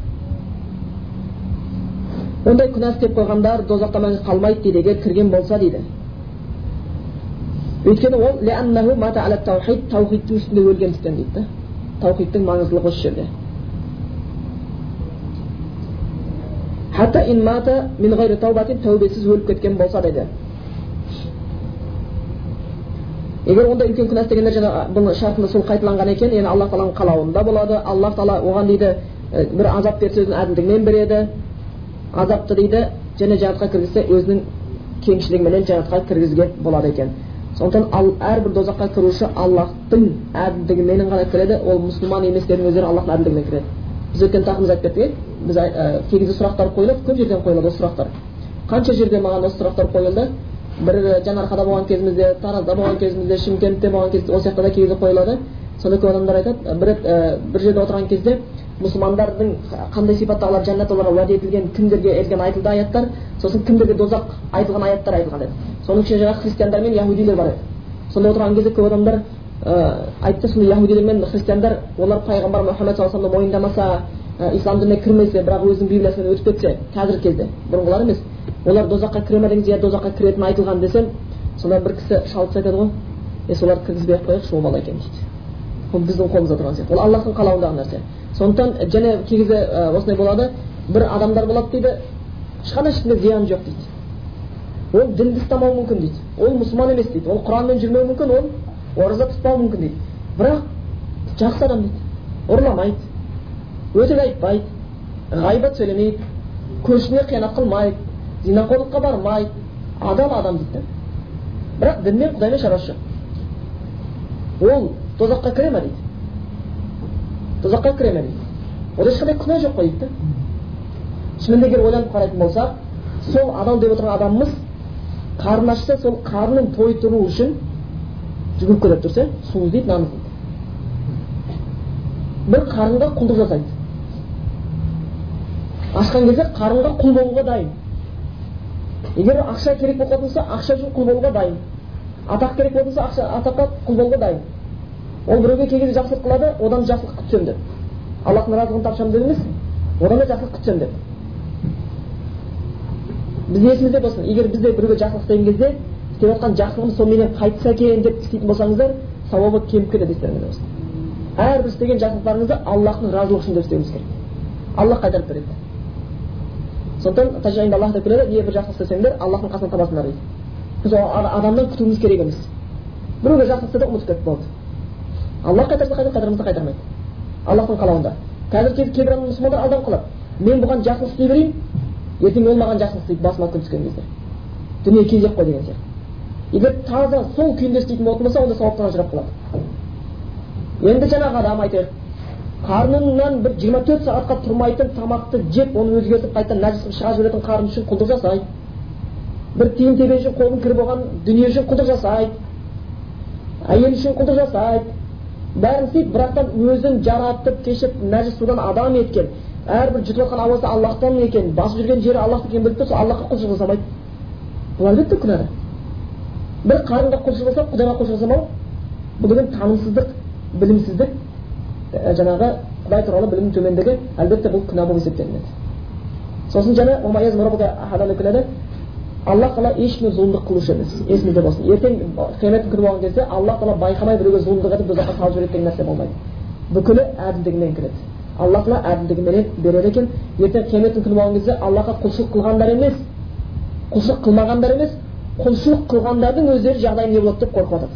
ондай күнә істеп қойғандар дозақтан қалмайды дейді, егер кірген болса дейді. Өйткені ол ләннаху мата аля таухид, таухидтің үстінде өлгендіктен дейді. Таухидтің маңыздылығы осы жерде. Хатта ин мата мин гайри таубатин, тәубесіз өліп кеткен болса дейді. Егер онда үлкен күнә істегендер жаңа бұл шартында сол қайталанған екен, яғни Аллах Тағаланың қалауында болады. Аллах Тағала оған дейді бір азап берсе өзінің әділдігімен береді. Азапты дейді және жәннатқа кіргізсе өзінің кеңшілігімен жәннатқа кіргізуге болады екен. Сондықтан ал әрбір дозаққа кіруші Аллахтың әділдігімен ғана кіреді, ол мұсылман еместердің өздері Аллахтың әділдігімен кіреді. Біз өткен тақымыз айтып кеттік, біз кегізі сұрақтар қойылып, көп жерден қойылады осы сұрақтар. Қанша жерде маған осы сұрақтар қойылды? Бір Жанарқада болған кезімізде, Таразда болған кезімізде, Шымкентте болған кезде осы жақта да кегізі қойылады. Сонда көп адамдар айтады, бір бір жерде отырған кезде мұсылмандардың қандай сипаттағылар жәннат оларға уәде етілген, кімдерге етілген айтылды аяттар, сосын кімдерге дозақ айтылған аяттар айтылған еді. Соның ішінде жаңағы христиандар мен яһудилер бар еді. Сонда отырған кезде көп адамдар айтты, сонда яһудилер мен христиандар, олар пайғамбар Мұхаммед саллаллаху алейхи ва саллям мойындамаса, ислам дініне кірмесе, бірақ өзінің библиясымен өтіп кетсе, қазіргі кезде, бұрынғылар емес, олар дозаққа кіре ме деңіз, я дозаққа кіретіні айтылған десем, сонда бір кісі шалып айтады ғой, е солар кіргізбей ақ қояйықшы, ол бала екен дейді. Ол біздің қолымызда тұрған сияқты. Ол Аллахтың қалауындағы нәрсе. Сондықтан және кегізі осындай болады, бір адамдар болады дейді, ешқандай ешкімге зияны жоқ дейді. Ол дінді ұстамауы мүмкін дейді. Ол мұсылман емес дейді. Ол Құранмен жүрмеуі мүмкін, ол ораза тұтпауы мүмкін дейді. Бірақ жақсы адам дейді. Ұрламайды, өтірік айтпайды, ғайбат сөйлемейді, көршісіне қиянат қылмайды, зинақорлыққа бармайды, адал адам дейді. Бірақ дінмен Құдаймен шарасы жоқ. Ол тозаққа кіре ме дейді. Тозаққа кіре ме дейді. Ол ешқандай күнә жоқ қой дейді. Шынымен егер ойланып қарайтын болсақ, сол адал деп отырған адамымыз қарын ашса, сол қарнын тойдыру үшін жүгіріп кетіп тұрса, су іздейді, нан іздейді. Бір қарынға құлдық жасайды. Ашқан кезде қарынға құл болуға дайын. Егер ақша керек болатын болса, ақша үшін құл болуға дайын. Атақ керек болатын болса, ақша атаққа құл болуға дайын. Ол біреуге келгенде жақсылық қылады, одан жақсылық күтсем деп. Аллахтың разылығын тапсам деп емес, одан да жақсылық күтсем деп. Біз есімізде болсын, егер біз де біреуге жақсылық істеген кезде, істеп жатқан жақсылығымыз сонымен қайтса екен деп істейтін болсаңыздар, сауабы кеміп кетеді естеріңізде болсын. Әрбір істеген жақсылықтарыңызды Аллахтың разылығы үшін деп істеуіміз керек. Аллах қайтарып береді. Сондықтан тәжайында Аллах деп келеді, не бір жақсылық істесеңдер, Аллахтың қасынан табасыңдар дейді. Біз адамнан күтуіміз керек емес. Біреуге жақсылық істеді, ұмытып кетіп болды. Аллах қайтарса қайтар, қайтармаса қайтармайды. Аллахтың қалауында. Қазір кейбір мұсылмандар алданып қалады. Мен бұған жақсылық істей берейін, ертең ол маған жақсылық істейді, басыма күн түскен кезде. Дүние кезек қой деген сияқты. Егер таза сол күйінде істейтін болатын болса, онда сауаптан ажырап қалады. Енді жаңағы адам айтайық, қарнынан бір жиырма төрт сағатқа тұрмайтын тамақты жеп, оны өзгертіп қайтадан нәжіс қылып шығарып жіберетін қарын үшін құлдық жасайды. Бір тиын тебен үшін қолын кіріп болған дүние үшін құлдық жасайды. Әйел үшін құлдық жасайды. Бәрін істейді, бірақтан өзін жаратып, кешіп, нәжіс судан адам еткен, әрбір жұтып жатқан ауасы Аллахтан екен, басып жүрген жері Аллах екенін біліп тұрса, Аллахқа құлшылық жасамайды. Бұл әлбетте күнә. Бір қарынға құлшылық жасап, Құдайға құлшылық жасамау, бұл деген танымсыздық, білімсіздік, жаңағы Құдай туралы білімнің төмендігі, әлбетте бұл күнә болып есептелінеді. Сосын жаңа омайыз мұрабыға ахаданы күнәді, Аллах Тағала ешкімге зұлымдық қылушы емес. Есіңізде болсын. Ертең қияметтің күні болған кезде Аллах Тағала байқамай біреуге зұлымдық етіп дозаққа салып жібереді деген нәрсе болмайды. Бүкілі әділдігімен кіреді. Аллах Тағала әділдігімен береді екен. Ертең қияметтің күні болған кезде Аллахқа құлшылық қылғандар емес, құлшылық қылмағандар емес, құлшылық қылғандардың өздері жағдайы не болады деп қорқып жатады.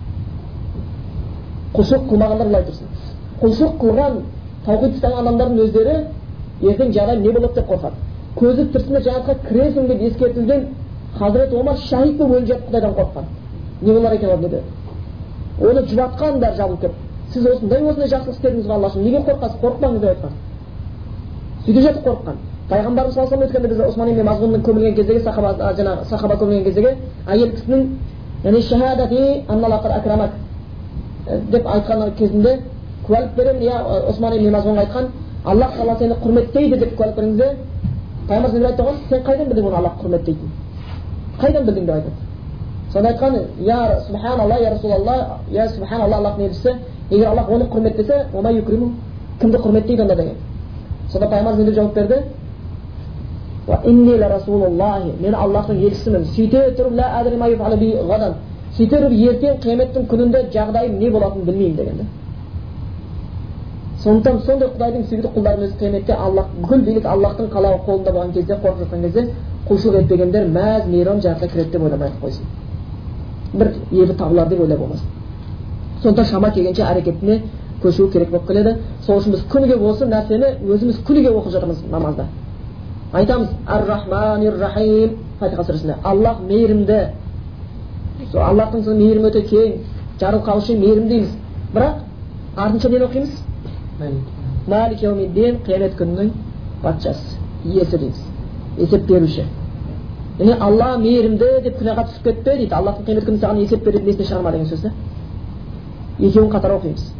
Құлшылық қылмағандар былай тұрсын. Құлшылық қылған, тауқид ұстаған адамдардың өздері ертең жағдайы не болады деп қорқады. Көзі тірісінде жәннатқа кіресің деп ескертілген Хазірет Омар шахид болып өліп жатып Құдайдан қорыққан. Не болар екен ол деді. Оны жұбатқан бәрі жабылып кетті. Сіз осындай осындай жақсылық істедіңіз ғой Алла үшін, неге қорқасыз? Қорықпаңыз деп айтқан. Сөйтіп жатып қорыққан. Пайғамбарымыз саллаллаху алейхи ва саллям өткенде біз Осман ибн Мазғунның көмілген кездегі сахаба жаңағы сахаба көмілген кездегі әйел кісінің яғни шахадати анналлахар акрамак деп айтқан кезінде куәлік беремін, иә Осман ибн Мазғунға айтқан, Аллах Тағала сені құрметтейді деп куәлік беріңізде. Пайғамбар айтты ғой, сен қайдан білдің оны Аллах құрметтейтінін? Қайдан білдің деп айтады. Сонда айтқан, я субханалла, я расулалла, я субханалла, Аллахтың елшісі, егер Аллах оны құрметтесе, ома юкриму, кімді құрметтейді онда деген. Сонда Пайғамбар не жауап берді? Ва инни ла расулаллахи, мен Аллахтың елшісімін. Сөйте тұрып ла адри ма юфалу би ғадан. Сөйте тұрып ертең қияметтің күнінде жағдайым не болатынын білмеймін дегенде. Сондықтан сондай Құдайдың сүйікті құлдарының өзі қияметте Аллах бүкіл билік Аллахтың қалауы қолында болған кезде, қорқып жатқан кезде құлшылық етпегендер мәз мейрам жәннатқа кіреді деп ойламай қойсын. Бір ебі табылар деп ойлап болмасын. Сондықтан шама келгенше әрекетіне көшу керек болып келеді. Сол үшін біз күніге осы нәрсені өзіміз күніге оқып жатырмыз намазда. Айтамыз: Ар-Рахманир-Рахим, Фатиха сүресінде. Аллах мейірімді, Аллахтың мейірімі өте кең, жарылқаушы мейірім дейміз. Бірақ артынша нені оқимыз? Малик яумиддин, қиямет күнінің патшасы, иесі дейміз, есеп беруші. Яғни Алла мейірімді деп күнәға түсіп кетпе дейді. Аллахтың қиямет күні саған есеп береді, несіне шығарма деген сөз. Екеуін қатар оқимыз.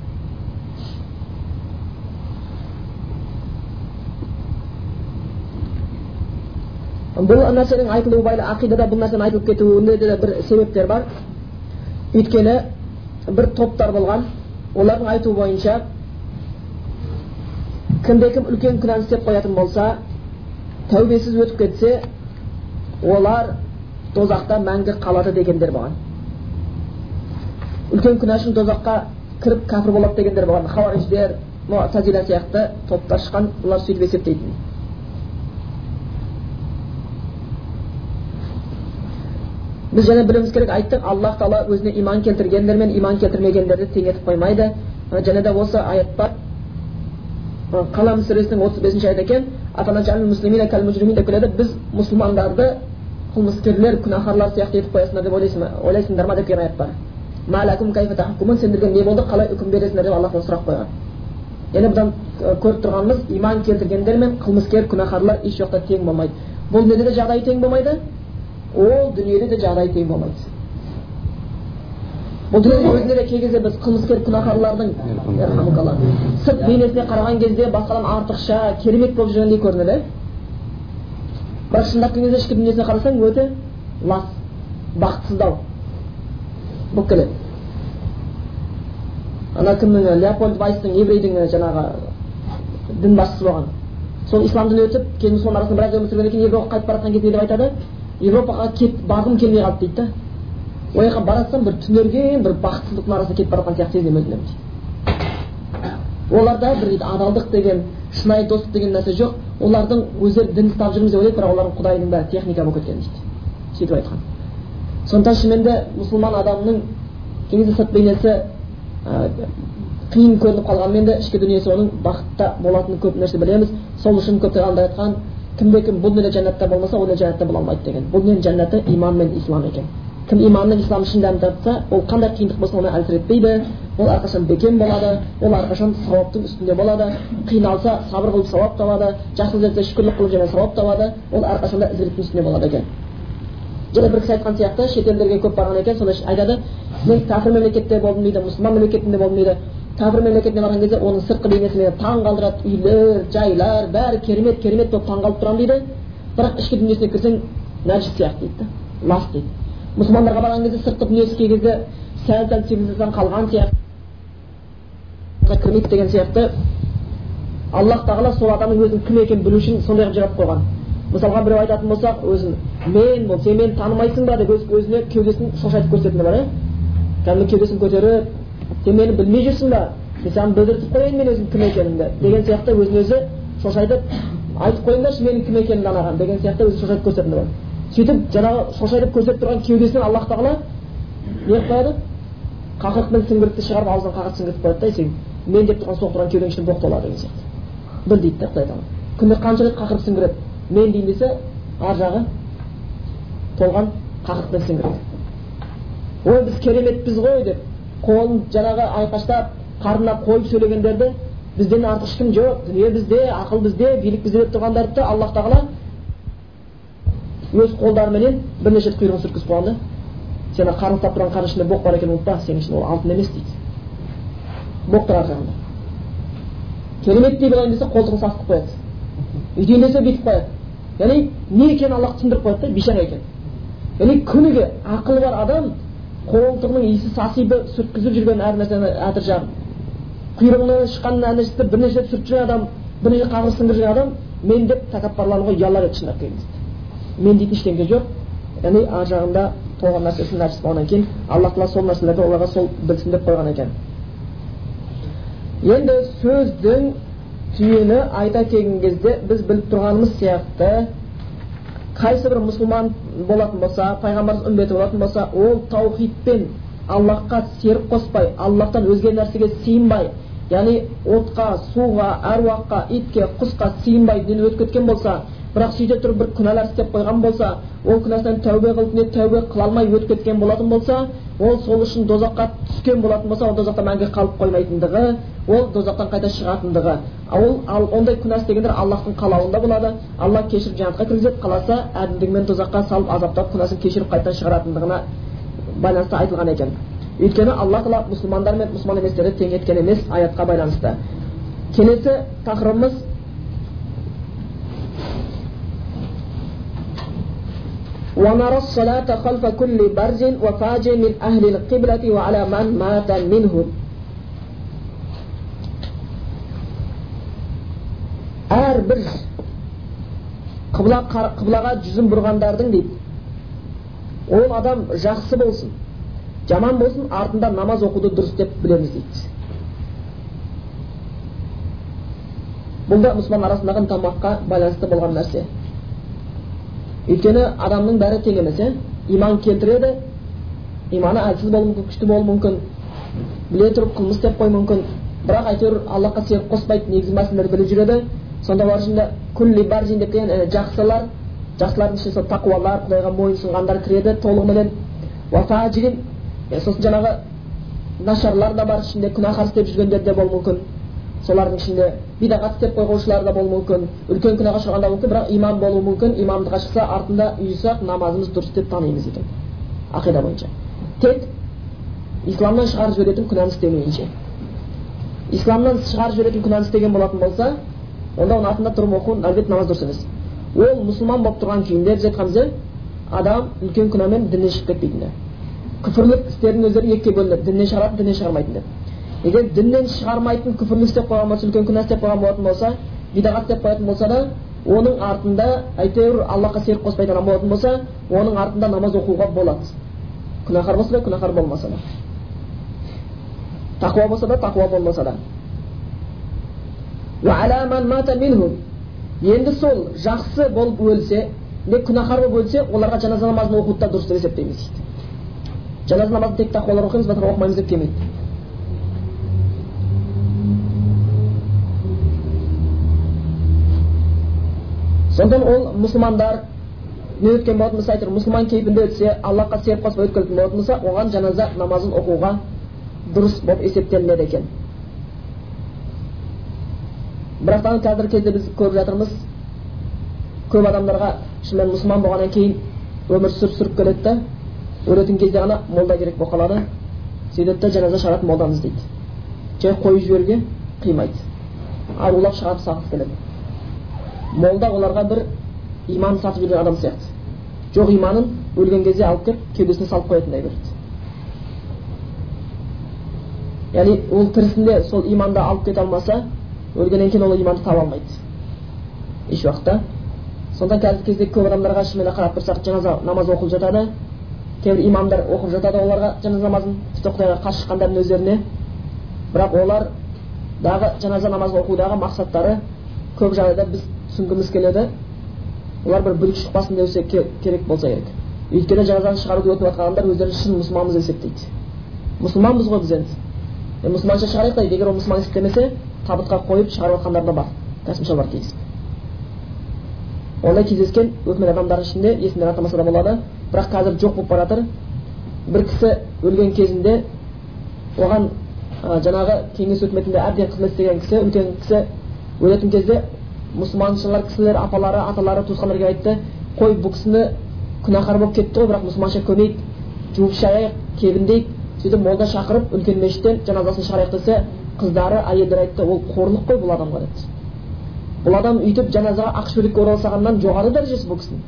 Бұл нәрсенің айтылуы байлы ақидада бұл нәрсенің айтылып кетуінде де бір себептер бар. Өйткені бір топтар болған, олардың айтуы бойынша кімде-кім үлкен күнәні істеп қоятын болса, тәубесіз өтіп кетсе, олар тозақта мәңгі қалады дегендер болған. Үлкен күнә үшін тозаққа кіріп кәпір болады дегендер болған. Хауариждер, Муътазила сияқты топтар шыққан, олар сөйтіп есептейтін. Біз және біліміз керек, айттық, Аллах Тағала өзіне иман келтіргендер мен иман келтірмегендерді тең етіп қоймайды. Және де осы аятта Қалам сүресінің отыз бесінші аят екен, атана жамил муслимина кал мужримин деп келеді. Біз мұсылмандарды қылмыскерлер, күнәһарлар сияқты етіп қоясыңдар деп ойлайсыңдар ма деп келген аят бар. Малакум кайфа тахкумун, сендерге не болды, қалай үкім бересіңдер деп Аллахтан сұрақ қойған. Яғни бұдан көріп тұрғанымыз, иман келтіргендер мен қылмыскер, күнәһарлар еш жоқта тең болмайды. Бұл неде де жағдай тең болмайды? Ол дүниеде де жағдай тең болмайды. Бұл дүниенің өзінде де кей кезде біз қылмыскер, күнәһарлардың сырт бейнесіне қараған кезде басқадан артықша, керемет болып жүргендей көрінеді. Бірақ шындап келген кезде ішкі дүниесіне қарасаң өте лас, бақытсыздау болып келеді. Ана кімнің, Леопольд Вайстың, еврейдің жаңағы дін басшысы болған. Сол исламдан өтіп, кейін мұсылман арасында біраз өмір сүргеннен кейін Европаға қайтып бара жатқан кезде деп айтады, Европаға кет барғым келмей қалды дейді. Ол жаққа баратсам бір түнерген, бір бақытсыздықтың арасында кетіп бара жатқан сияқты сезінемін өзімді дейді. Оларда бір адалдық деген, шынайы достық деген нәрсе жоқ. Олардың өздері дін ұстап жүрміз деп ойлайды, бірақ олардың құдайдың бәрі техника болып кеткен дейді. Сөйтіп айтқан. Сондықтан шынымен де мұсылман адамның кеңесі сырт бейнесі қиын көрініп қалғанмен де ішкі дүниесі оның бақытта болатынын көп нәрсе білеміз. Сол үшін көп ғалымдар айтқан, кімде-кім бұл дүниеде жәннатта болмаса, ол жәннатта бола алмайды деген. Бұл дүниенің жәннаты иман мен ислам екен. Кім иман мен ислам ішін дамытса, ол қандай қиындық болса оны әлсіретпейді. Ол әрқашан бекем болады, ол әрқашан сауаптың үстінде болады. Қиналса сабыр қылып сауап табады, жақсы нәрсе шүкірлік қылып және сауап табады. Ол әрқашан ізгіліктің үстінде болады екен. Және бір кісі айтқан сияқты, шетелдерге көп барған екен, сонда айтады, мен кәпір мемлекетте болдым дейді, мұсылман мемлекетінде болдым дейді. Кәпір мемлекетіне барған кезде оның сыртқы бейнесі мені таң қалдырады, үйлер, жайлар, бәрі керемет керемет болып таң қалып тұрамын дейді. Бірақ ішкі дүниесіне кірсең нәжіс сияқты дейді, лас дейді. Мұсылмандарға барған кезде сыртқы дүниесі кей кезде сәл-сәл цивилизациядан қалған сияқты, кірмейді деген сияқты. Аллах Тағала сол адамның өзінің кім екенін білу үшін сондай қылып жаратып қойған. Мысалға біреу айтатын болсақ, өзін мен бол, сен мені танымайсың ба деп өзіне кеудесін шошайтып көрсететіні бар, кәдімгі кеудесін көтеріп, сен мені білмей жүрсің ба, мен саған білдіртіп қояйын мен өзім кім екенімді деген сияқты өзін өзі шошайтып айтып қойыңдаршы менің кім екенімді анаған деген сияқты өзі шошайтып көрсететіні бар. Сөйтіп жаңағы шошайтып көрсетіп тұрған кеудесінен Аллах Тағала не қылып қояды? Қақырықпен сіңгіртті шығарып аузынан қақырық сіңгіртіп қояды да, сен мен деп тұрған соғып тұрған кеудең ішінде боқ толады деген сияқты. Бір дейді да Құдай Тағала. Күнде қанша рет қақырып сіңгіреді? Мен дейін десе, ар жағы толған қақырықпен сіңгіреді. Ой, біз кереметпіз ғой деп қолын жаңағы айқаштап қарнына қойып сөйлегендерді бізден артық ешкім жоқ, дүние бізде, ақыл бізде, билік бізде деп тұрғандарды Аллах Тағала өз қолдарыменен бірнеше рет құйрығын сүрткізіп қойған да. Сен қарны ұстап тұрған қарның ішінде боқ бар екенін ұмытпа, сенің ішінде ол алтын емес дейді. Боқ тұр ар жағында. Кереметтей болайын десе қолтығын састық қояды. Үйтейін десе бүйтіп қояды. Яғни не екенін Аллах түсіндіріп қояды да, бейшара екен. Яғни күніге ақылы бар адам қолтығының иісі сасиды сүрткізіп жүрген әр нәрсені әтір жағып, құйрығынан шыққан әр нәрсені бірнеше рет сүртіп жүрген адам, бірнеше қағыр сіңдіріп жүрген адам, мен деп тәкаппарлануға ұялар еді шындап келген кезде. Мен дейтін ештеңе жоқ. Яғни ар жағында толған нәрсесін нәжіс болғаннан кейін Аллах Тағала сол нәрселерді оларға сол білсін деп қойған екен. Енді сөздің түйіні айта келген кезде біз біліп тұрғанымыз сияқты, қайсы бір мұсылман болатын болса, пайғамбарымыз үмбеті болатын болса, ол таухидпен Аллахқа серік қоспай, Аллахтан өзге нәрсеге сыйынбай, яғни отқа, суға, әруаққа, итке, құсқа сыйынбай дін өтіп кеткен болса, бірақ сөйте тұрып бір күнәлар істеп қойған болса, ол күнәсінен тәубе қылып не тәубе қыла алмай өтіп кеткен болатын болса, ол сол үшін дозаққа түскен болатын болса, ол дозақта мәңгі қалып қоймайтындығы, ол дозақтан қайта шығатындығы. Ол ал ондай күнә істегендер Аллахтың қалауында болады. Алла кешіріп жәннатқа кіргізіп, қаласа әділдігімен дозаққа салып азаптап күнәсін кешіріп қайта шығаратындығына байланысты айтылған екен. Өйткені Алла Тағала мұсылмандар мен мұсылман еместерді тең еткен емес, аятқа байланысты. Келесі тақырыбымыз وَنَرَى الصَّلَاةَ خَلْفَ كُلِّ بَرْزٍ وَفَاجٍ مِنْ أَهْلِ الْقِبْلَةِ وَعَلَى مَنْ مَاتَ مِنْهُمْ. Әр бір қыблаға жүзін бұрғандардың дейді, ол адам жақсы болсын, жаман болсын, артында намаз оқуды дұрыс деп білеміз дейді. Бұл да мұсылман арасындағы ынтымаққа байланысты болған нәрсе. Өйткені адамның бәрі тең емес, иман келтіреді, иманы әлсіз болуы мүмкін, күшті болуы мүмкін, біле тұрып қылмыс істеп қою мүмкін, бірақ әйтеуір Аллахқа серік қоспайды, негізгі мәселелерді біліп жүреді. Сонда олар ішінде күлли баржин деп деген жақсылар, жақсылардың ішінде тақуалар, Құдайға мойынсұнғандар кіреді толығымен. Уафажирин, сосын жаңағы нашарлар да бар, ішінде күнәһар істеп жүргендер де болуы мүмкін. Солардың ішінде бидағат істеп қойғаншылар да болуы мүмкін, үлкен күнәға ұшырағанда мүмкін, бірақ имам болуы мүмкін. Имамдыққа шықса, артында үйсақ намазымыз дұрыс деп танимыз екен, ақида бойынша. Тек исламнан шығарып жіберетін күнәні істемейінше. Исламнан шығарып жіберетін күнәні істеген болатын болса, онда оның артында тұрып оқу әлбетте намаз дұрыс емес. Ол мұсылман болып тұрған күйінде біз айтқанымыз, адам үлкен күнәмен діннен шығып кетпейтін. Күфірлік істердің өздері екіге бөлінеді, діннен шығаратын, діннен шығармайтын деп. Егер діннен шығармайтын күфірлік істеп қойған болса, үлкен күнә істеп қойған болатын болса, бидағат істеп қоятын болса да, оның артында әйтеуір Аллахқа серік қоспайтын адам болатын болса, оның артында намаз оқуға болады. Күнәһар болса да, күнәһар болмаса да. Тақуа болса да, тақуа болмаса да. وَعَلَى مَنْ مَاتَ مِنْهُمْ. Енді сол жақсы болып өлсе, не күнәһар болып өлсе, оларға жаназа намазын оқуды да дұрыс деп есептейміз дейді. Жаназа намазын тек тақуалар оқимыз, батыр оқымаймыз деп келмейді. Сондан ол мұсылмандар не өткен болатын болса, айтыр, мұсылман кейпінде өтсе, Аллахқа серік қоспай өткізетін болатын болса, оған жаназа намазын оқуға дұрыс болып есептелінеді екен. Бірақтан қазір кезде біз көріп жатырмыз, көп адамдарға шынымен мұсылман болғаннан кейін өмір сүріп сүріп келеді да, өлетін кезде ғана молда керек болып қалады. Сөйтеді де жаназа шығаратын молдамыз дейді. Жай қойып жіберуге қимайды. Арулап шығарып сатып келеді. Молда оларға бір иман сатып жүрген адам сияқты. Жоқ иманын өлген кезде алып келіп кеудесіне салып қоятындай береді. Яғни ол тірісінде сол иманды алып кете алмаса, өлгеннен кейін ол иманды таба алмайды. Еш уақытта. Сонда қазір кезде көп адамдарға шынымен қарап тұрсақ, жаназа намаз оқып жатады. Кейбір имамдар оқып жатады оларға жаназа намазын, тіпті Құдайға қарсы шыққандардың өздеріне. Бірақ олар дағы жаназа намазын оқудағы мақсаттары көп жағдайда біз түсінгіміз келеді. Олар бір бүлік шықпасын деусе керек болса керек. Өйткені жаназаны шығаруды өтіп жатқан адамдар өздерін шын мұсылманбыз деп есептейді. Мұсылманбыз ғой біз енді. Мұсылманша шығарайық та, егер ол мұсылман істемесе, табытқа қойып шығарып жатқандар да бар. Кәсім шалбар кигізіп. Ондай кездескен өкімет адамдар ішінде есімдер атамаса да болады. Бірақ қазір жоқ болып бара жатыр. Бір кісі өлген кезінде оған жаңағы кеңес өкіметінде әбден қызмет істеген кісі, үлкен кісі өлетін кезде мұсылманшылар кісілер, апалары, аталары, туысқандарға айтты, қой бұл кісіні күнәһар болып кетті ғой, бірақ мұсылманша көмейік, жуып шайайық, кебіндейік. Сөйтіп молда шақырып үлкен мешіттен жаназасын шығарайық десе, қыздары, әйелдер айтты, ол қорлық қой бұл адамға деді. Бұл адам үйтіп жаназаға ақшөлікке оралсағаннан жоғары дәрежесі бұл кісінің.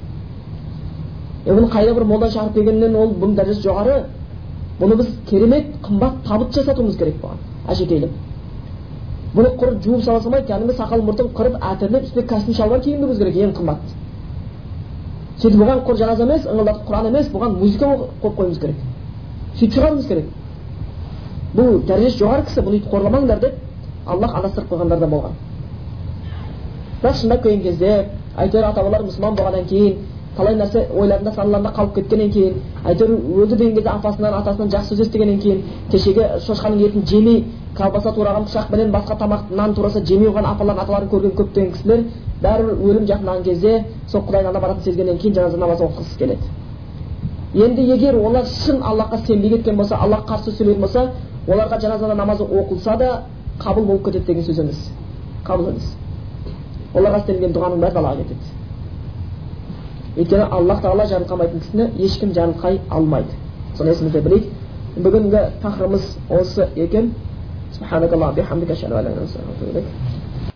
Бұны қайда бір молда шақырып келгеннен ол бұның дәрежесі жоғары. Бұны біз керемет, қымбат табыт жасатуымыз керек болған. Әшекейлеп. Бұны құрып жуып сала салмай, кәдімгі сақал мұртын қырып әтірнеп, үстіне кәсім шалбар киюіміз керек, ең қымбат. Сөйтіп бұған құр жаназа емес, ыңылдатып Құран емес, бұған музыка қойып қоюымыз керек. Сөйтіп шығаруымыз керек. Бұл дәрежесі жоғары кісі, бұны үйтіп қорламаңдар деп Аллах адастырып қойғандар да болған. Бірақ шындап келген кезде, әйтеуір ата-бабалар мұсылман болғаннан кейін талай нәрсе ойларында саналарында қалып кеткеннен кейін, әйтеуір өлді деген кезде апасынан атасынан жақсы сөз естігеннен кейін, кешегі шошқаның етін жемей, колбаса тураған пышақпенен басқа тамақ нан тураса жемей қойған апаларын аталарын көрген көптеген кісілер бәрібір өлім жақындаған кезде сол Құдайдың ана баратын сезгеннен кейін жаназа намазы оқығысы келеді. Енді егер олар шын Аллахқа сенбей кеткен болса, Аллах қарсы сөйлеген болса, оларға жаназа намазы оқылса да қабыл болып кетеді деген сөз емес. Қабыл емес. Оларға істелген дұғаның бәрі далаға кетеді. Өйткені Аллах Тағала жарылқамайтын кісіні ешкім жарылқай алмайды. Соны есімізде білейік. Бүгінгі тақырыбымыз осы екен. Субханаkallah бихамдика ашһаду ан ла илаха илля анта